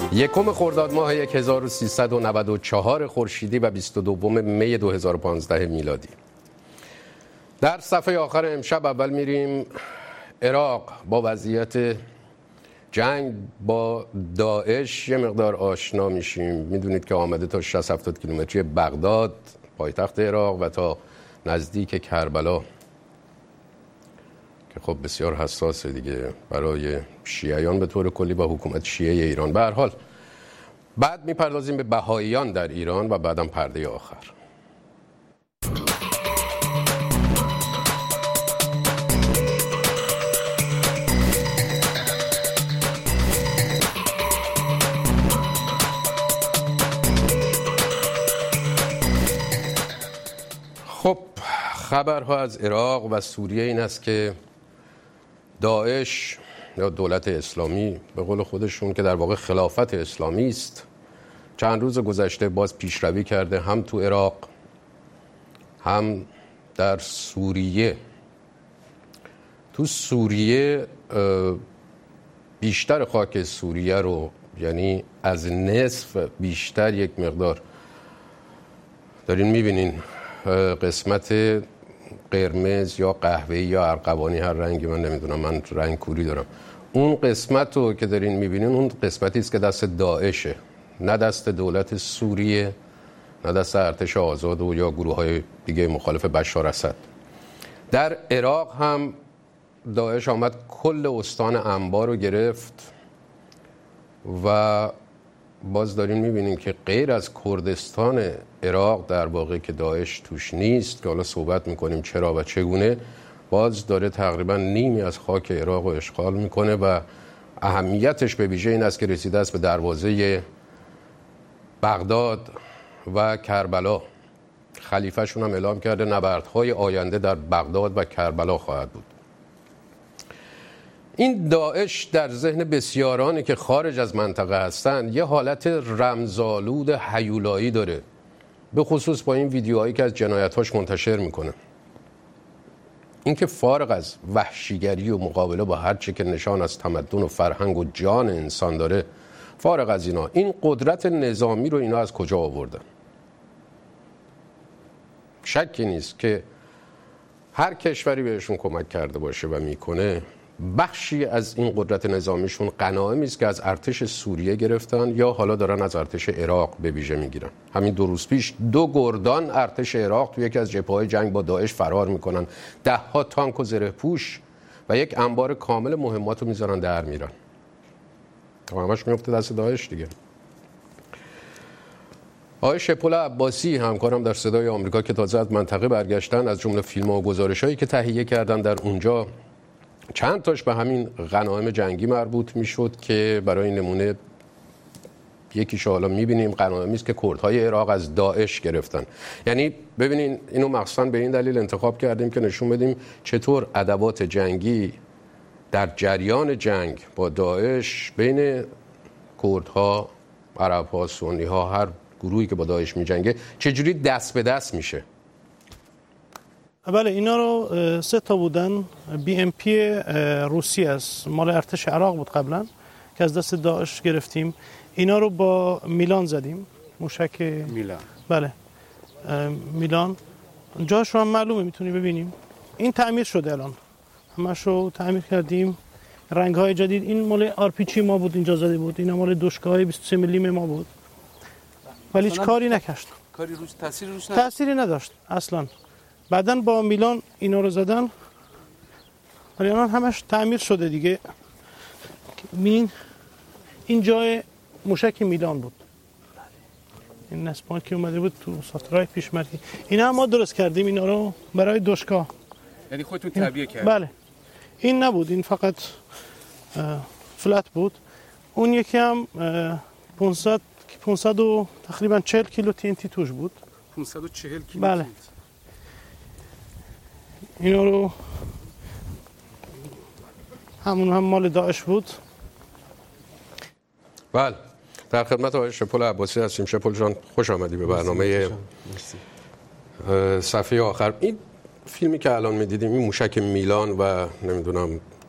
یکم خرداد ماه 1394 خورشیدی و 22 می 2015 میلادی. در صفحه آخر امشب اول میریم عراق. با وضعیت جنگ با داعش یه مقدار آشنا میشیم. میدونید که آمده تا 60-70 کیلومتری بغداد پایتخت عراق و تا نزدیک کربلا که خب بسیار حساسه دیگه برای شیعیان به طور کلی و حکومت شیعه ایران. به هر حال بعد میپردازیم به بهائیان در ایران و بعدم پرده آخر. خب خبرها از عراق و سوریه این است که داعش یا دولت اسلامی به قول خودشون که در واقع خلافت اسلامی است چند روز گذشته باز پیشروی کرده، هم تو عراق هم در سوریه. تو سوریه بیشتر خاک سوریه رو، یعنی از نصف بیشتر، یک مقدار دارین میبینین قسمت قرمز یا قهوه‌ای یا ارغوانی، هر رنگی، من نمیدونم، من رنگ کوری دارم. اون قسمت رو که دارین میبینین اون قسمتی است که دست داعشه، نه دست دولت سوریه، نه دست ارتش آزاد و یا گروه‌های دیگه مخالف بشار اسد. در عراق هم داعش آمد کل استان انبار رو گرفت و باز دارین میبینین که غیر از کردستان عراق در واقع که داعش توش نیست، که حالا صحبت میکنیم چرا و چگونه، باز داره تقریبا نیمی از خاک عراق رو اشغال میکنه و اهمیتش به ویژه این است که رسیده است به دروازه بغداد و کربلا. خلیفه شون هم اعلام کرده نبردهای آینده در بغداد و کربلا خواهد بود. این داعش در ذهن بسیارانی که خارج از منطقه هستن یه حالت رمزآلود هیولایی داره، به خصوص با این ویدیوهایی که از جنایتاش منتشر میکنه. این که فارغ از وحشیگری و مقابله با هر چه که نشان از تمدن و فرهنگ و جان انسان داره، فارغ از اینا، این قدرت نظامی رو اینا از کجا آوردن؟ شکی نیست که هر کشوری بهشون کمک کرده باشه و میکنه، بخشی از این قدرت نظامیشون غنایمی است که از ارتش سوریه گرفتن یا حالا دارن از ارتش عراق به ویژه میگیرن. همین 2 روز پیش 2 گردان ارتش عراق تو یکی از جبهه‌های جنگ با داعش فرار میکنن، 10 تانک و زره‌پوش و یک انبار کامل مهمات رو میذارن در میرن. همش میفته دست داعش دیگه. آقای شپول عباسی، همکارم در صدای آمریکا که تازه از منطقه برگشتن، از جمله فیلم‌ها و گزارش‌هایی که تهیه کردن در اونجا، چند تاش به همین غنایم جنگی مربوط میشد که برای نمونه یکیشو حالا میبینیم، غنایمی است که کردهای عراق از داعش گرفتن. یعنی ببینین اینو مخصوصا به این دلیل انتخاب کردیم که نشون بدیم چطور ادوات جنگی در جریان جنگ با داعش بین کردها، عربها، سنیها، هر گروهی که با داعش میجنگه چجوری دست به دست میشه. بله، اینا رو 3 تا بودن. BMP روسی است، مال ارتش عراق بود قبلا که از دست داعش گرفتیم. اینا رو با میلان زدیم، موشک میلان. بله میلان، جاش رو هم معلومه، میتونی ببینیم. این تعمیر شده الان، همش رو تعمیر کردیم. رنگ های جدید. این مال RPG ما بود، اینجا زده بود. این مال دوشکه های 23 میلی ما بود، ولی هیچ کاری نکشت. کاری روش تأثیری نداشت اصلا. بعدن با میلان اینا رو زدن، ولی الان همش تعمیر شده دیگه. این جای موشک میلان بود، این نسبان که اومده بود تو ساختارهای پیشمرگی. اینا هم ما درست کردیم، اینا رو برای دوشکا. یعنی خودتون تعبیه کردید؟ بله، این نبود، این فقط فلت بود. اون یکی هم 500 و تقریبا 40 کیلو TNT توش بود. 540 کیلو. بله. اینا رو همون هم مال داعش بود. بله، در خدمت آقای شپول عباسی هستیم. شپول جان خوش آمدی به برنامه صفحه آخر. این فیلمی که الان می‌دیدیم، این موشک میلان و نمیدونم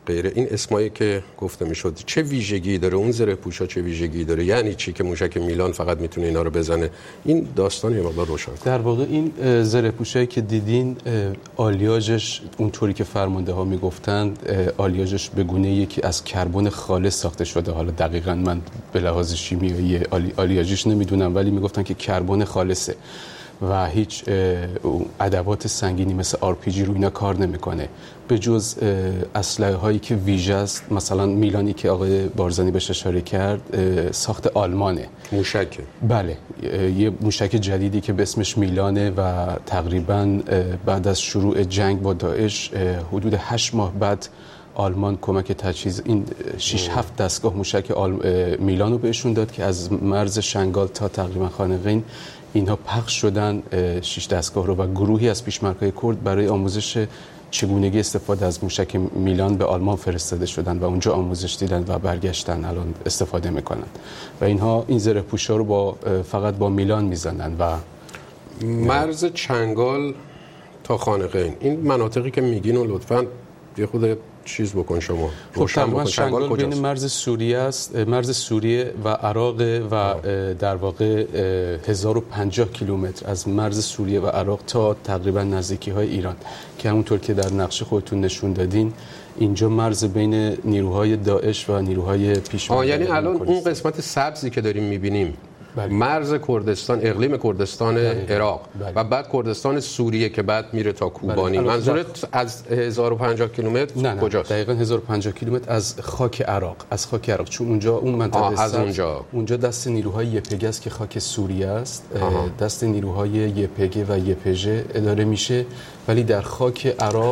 غیره، این اسمایی که گفته میشد چه ویژگی داره؟ اون زره پوشا چه ویژگی داره؟ یعنی چی که موشک میلان فقط میتونه اینا رو بزنه؟ این داستان یه مقدار روشن. در واقع این زره پوشایی که دیدین آلیاژش اونطوری که فرمانده ها میگفتن آلیاژش به گونه یکی از کربن خالص ساخته شده. حالا دقیقاً من به لحاظ شیمیایی آلیاژش نمیدونم، ولی میگفتن که کربن خالصه و هیچ ادوات سنگینی مثل RPG رو اینا کار نمیکنه، به جز اسلحه هایی که ویژه است. مثلا میلانی که آقای بارزانی بهش اشاره کرد ساخت آلمانه، موشک. بله، یه موشک جدیدی که به اسمش میلانه و تقریبا بعد از شروع جنگ با داعش حدود 8 ماه بعد آلمان کمک تجهیز این 6-7 دستگاه موشک میلان رو بهشون داد که از مرز شنگال تا تقریبا خانقین اینها پخش شدن 6 دستگاه رو، و گروهی از پیشمرگ‌های کرد برای آموزش چگونگی استفاده از موشک میلان به آلمان فرستاده شدن و اونجا آموزش دیدن و برگشتن الان استفاده میکنن و اینها این زره پوشا رو فقط با میلان میزنن. و مرز چنگال تا خانقین این مناطقی که میگین و لطفاً یه خود چیز بکن شما. تقریبا چنگال بین مرز سوریه است، مرز سوریه و عراق و در واقع 1050 کیلومتر از مرز سوریه و عراق تا تقریبا نزدیکی‌های ایران که همونطور که در نقشه خودتون نشون دادین اینجا مرز بین نیروهای داعش و نیروهای پیشمرده. یعنی الان اون قسمت سبزی که داریم می‌بینیم مرز کردستان، اقلیم کردستان عراق و بعد کردستان سوریه که بعد میره تا کوبانی. منظورت از 1050 کیلومتر کجاست؟ دقیقاً 1050 کیلومتر از خاک عراق، چون اونجا اون منطقه از اونجا دست نیروهای یپگ است که خاک سوریه است. دست نیروهای یپگ و یپژ اداره میشه، ولی در خاک عراق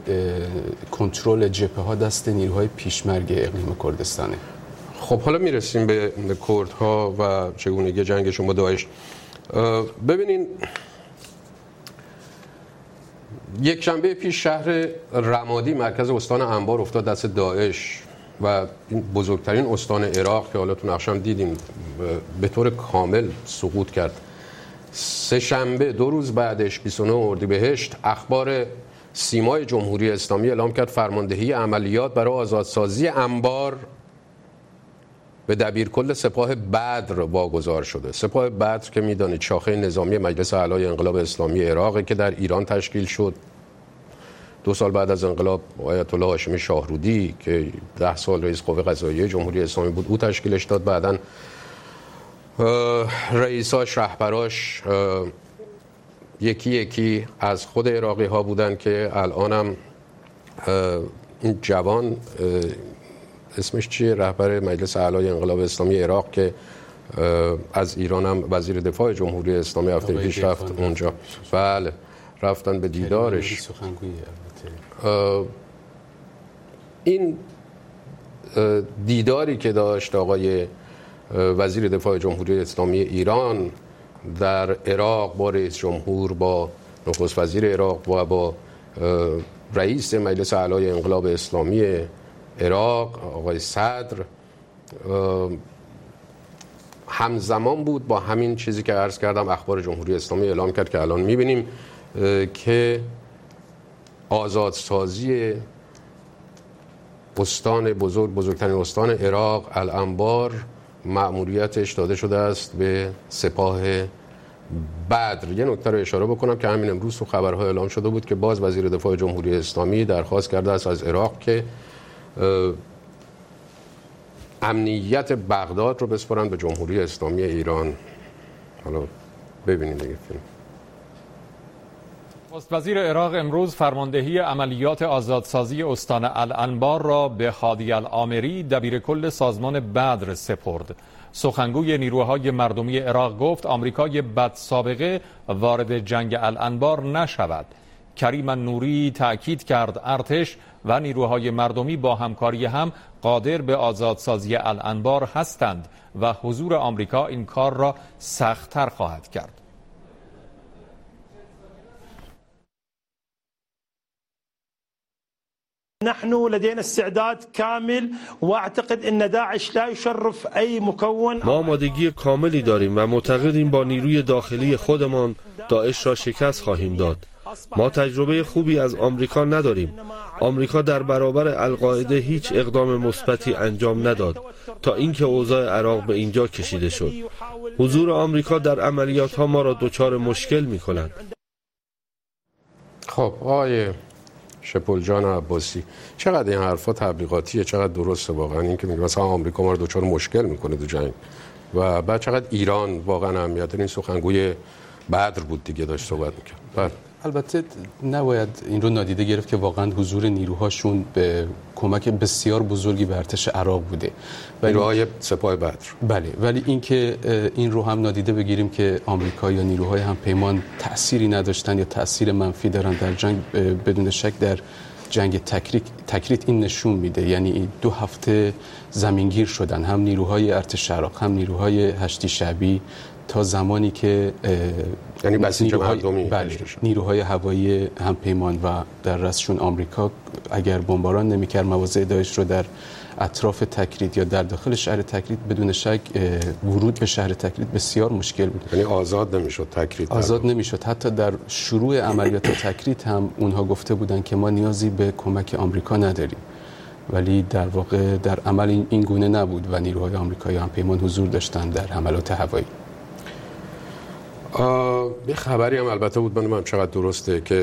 کنترل جبهه ها دست نیروهای پیشمرگ اقلیم کردستانه. خب حالا میرسیم به کردها و چگونگی جنگشون با داعش. ببینین یک شنبه پیش شهر رمادی مرکز استان انبار افتاد دست داعش و این بزرگترین استان عراق که حالا تو نقشم دیدیم به طور کامل سقوط کرد. سه شنبه 2 روز بعدش 29 اردیبهشت اخبار سیمای جمهوری اسلامی اعلام کرد فرماندهی عملیات برای آزادسازی انبار به دبیرکل سپاه بدر واگذار شده. سپاه بدر که میدانید شاخه نظامی مجلس اعلی انقلاب اسلامی عراق که در ایران تشکیل شد. 2 سال بعد از انقلاب آیت الله هاشمی شاهرودی که 10 سال رئیس قوه قضاییه جمهوری اسلامی بود او تشکیلش داد. بعداً رئیساش، رهبراش یکی یکی از خود عراقی ها بودن که الانم این جوان اسمش چیه، رهبر مجلس اعلی انقلاب اسلامی عراق که از ایران هم وزیر دفاع جمهوری اسلامی هفته پیش رفت اونجا. بله رفتن به دیدارش. این دیداری که داشت آقای وزیر دفاع جمهوری اسلامی ایران در عراق با رئیس جمهور، با نخست وزیر عراق و با رئیس مجلس اعلی انقلاب اسلامی عراق آقای صدر همزمان بود با همین چیزی که عرض کردم. اخبار جمهوری اسلامی اعلام کرد که الان می‌بینیم که آزادسازی استان بزرگترین استان عراق الانبار مأموریتش داده شده است به سپاه بدر. یه نکته رو اشاره بکنم که همین امروز تو خبرها اعلام شده بود که باز وزیر دفاع جمهوری اسلامی درخواست کرده است از عراق که امنیت بغداد رو بسپارن به جمهوری اسلامی ایران. حالا ببینید دیگه فیلم. نخست وزیر عراق امروز فرماندهی عملیات آزادسازی استان الانبار را به هادی العامری دبیرکل سازمان بدر سپرد. سخنگوی نیروهای مردمی عراق گفت آمریکای بدسابقه وارد جنگ الانبار نشود. کریم نوری تأکید کرد ارتش و نیروهای مردمی با همکاری هم قادر به آزادسازی الانبار هستند و حضور آمریکا این کار را سخت‌تر خواهد کرد. نحن لدينا استعداد كامل واعتقد ان داعش لا يشرف اي مكون. ما آمادگی کاملی داریم و معتقدیم با نیروی داخلی خودمان داعش را شکست خواهیم داد. ما تجربه خوبی از آمریکا نداریم. آمریکا در برابر القاعده هیچ اقدام مثبتی انجام نداد تا اینکه اوضاع عراق به اینجا کشیده شد. حضور آمریکا در عملیات ها ما را دچار مشکل می‌کند. خب آقای شپلجان عباسی، چقدر این حرفا تبلیغاتیه، چقدر درسته واقعا این که میگه مثلا آمریکا ما رو دچار مشکل میکنه تو جنگ، و بعد چقدر ایران واقعا اهمیت داره؟ این سخنگوی بدر بود دیگه، داشت صحبت میکرد. البته نباید این رو نادیده گرفت که واقعا حضور نیروهاشون به کمک بسیار بزرگی به ارتش عراق بوده، نیروهای سپاه بدر. بله، ولی اینکه این رو هم نادیده بگیریم که آمریکا یا نیروهای همپیمان تأثیری نداشتن یا تأثیر منفی دارن در جنگ، بدون شک در جنگ تکریت این نشون میده. یعنی 2 هفته زمینگیر شدن هم نیروهای ارتش عراق هم نیروهای هشتی شعبی تا زمانی که یعنی بسیج مردمی نیروهای هوایی همپیمان و در رأسشون آمریکا اگر بمباران نمی‌کرد مواضع داعش رو در اطراف تکریت یا در داخل شهر تکریت، بدون شک ورود به شهر تکریت بسیار مشکل بود. یعنی آزاد نمیشد تکریت، آزاد نمیشد. حتی در شروع عملیات تکریت هم اونها گفته بودن که ما نیازی به کمک آمریکا نداریم، ولی در واقع در عمل این گونه نبود و نیروهای آمریکایی همپیمان حضور داشتن در حملات هوایی. یه خبری هم البته بود، من چقدر درسته، که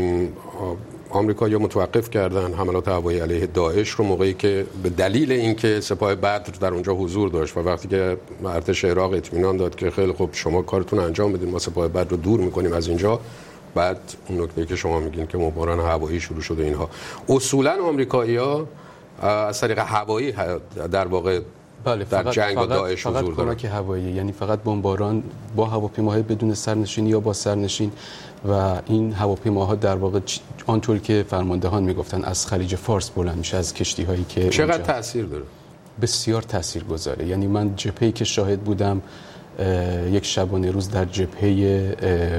آمریکا یا متوقف کردن حملات هوایی علیه داعش رو موقعی که به دلیل اینکه سپاه بدر در اونجا حضور داشت و وقتی که ارتش عراق اطمینان داد که خیلی خوب شما کارتون انجام بدین، ما سپاه بدر رو دور میکنیم از اینجا، بعد اون نکته که شما میگین که بمباران هوایی شروع شده. اینها اصولا آمریکایی‌ها از طریق هوایی در واقع بله، در جنگ با داعش حضور دارن. کمک هوایی، یعنی فقط بمباران با هواپیماهای بدون سرنشین یا با سرنشین، و این هواپیماها در واقع آنطور که فرماندهان میگفتن از خلیج فارس بلند میشه، از کشتی‌هایی که چقدر تاثیر داره؟ بسیار تاثیرگذاره. یعنی من جبهه‌ای که شاهد بودم، یک شبانه روز در جبهه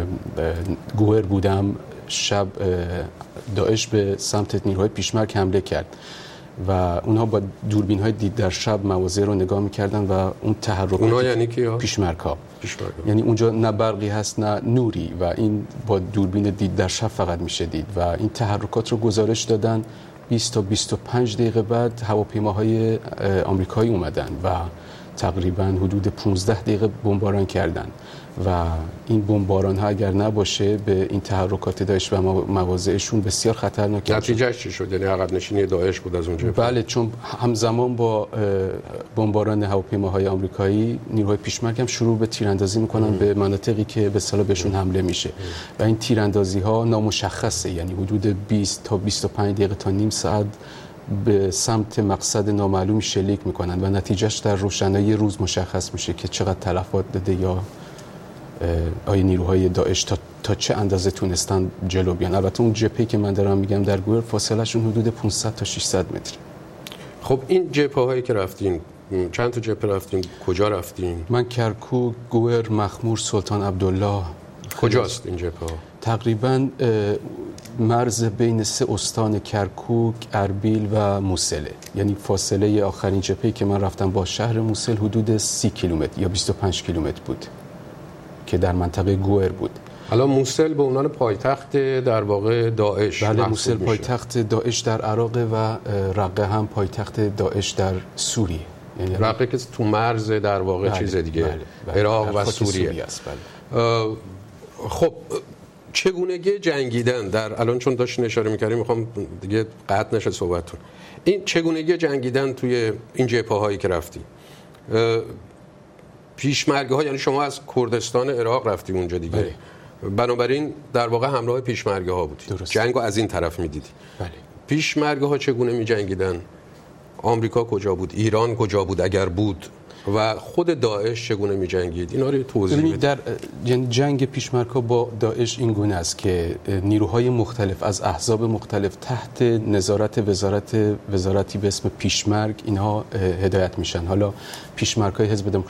گوئر بودم، شب داعش به سمت نیروهای پیشمرگ حمله کرد و اونها با دوربین‌های دید در شب مواضع رو نگاه می‌کردن و اون تحرکات اونها یعنی کیا؟ پیشمرگ‌ها. یعنی اونجا نه برقی هست نه نوری و این با دوربین دید در شب فقط میشه دید و این تحرکات رو گزارش دادن. 20 تا 25 دقیقه بعد هواپیماهای آمریکایی اومدن و تقریباً حدود 15 دقیقه بمباران کردن و این بمباران ها اگر نباشه به این تحرکات داعش و مواضعشون بسیار خطرناک. نتیجهش چی شد؟ یعنی عقب نشینی داعش بود از اونجا؟ بله، چون همزمان با بمباران هواپیماهای آمریکایی نیروهای پیشمرگ هم شروع به تیراندازی میکنن به مناطقی که به اصطلاح بهشون حمله میشه و این تیراندازی ها نامشخصه، یعنی حدود 20 تا 25 دقیقه تا نیم ساعت به سمت مقصد نامعلوم شلیک میکنن و نتیجهش در روشنایی روز مشخص میشه که چقدر تلفات داده یا آیا نیروهای داعش تا چه اندازه تونستن جلو بیان. البته اون جبهه‌ای که من دارم میگم در گوئر فاصلهشون حدود 500 تا 600 متر. خب این جبهه‌هایی که رفتین، چند تا جبهه رفتین؟ کجا رفتین؟ من کرکوک، گوئر، مخمور، سلطان عبدالله. کجاست این جبهه؟ تقریباً مرز بین 3 استان کرکوک، اربیل و موسله. یعنی فاصله آخرین جبهه‌ای که من رفتم با شهر موسل حدود 30 کیلومتر یا 25 کیلومتر بود که در منطقه گوئر بود. حالا موسل به عنوان پایتخت در واقع داعش. بله، موسل پایتخت داعش در عراق و رقه هم پایتخت داعش در سوریه. یعنی رقه که تو مرز در واقع چیز دیگه، عراق و سوریه است. خب چگونگی جنگیدن در الان چون داشتین اشاره می‌کردیم، میخوام دیگه قطع نشه صحبتتون، این چگونگی جنگیدن توی این جبهه‌هایی که رفتی، پیشمرگ‌ها، یعنی شما از کردستان عراق رفتی اونجا دیگه. بله. بنابراین در واقع همراه پیشمرگ‌ها بودی، جنگو از این طرف می‌دیدی. بله. پیشمرگ‌ها چگونه می‌جنگیدن؟ آمریکا کجا بود؟ ایران کجا بود اگر بود؟ و خود داعش چگونه می‌جنگید؟ اینا رو توضیح بدید. در جنگ پیشمرگ‌ها با داعش این گونه است که نیروهای مختلف از احزاب مختلف تحت نظارت وزارتی به اسم پیشمرگ اینها هدایت میشن. حالا پیشمرگ‌های حزب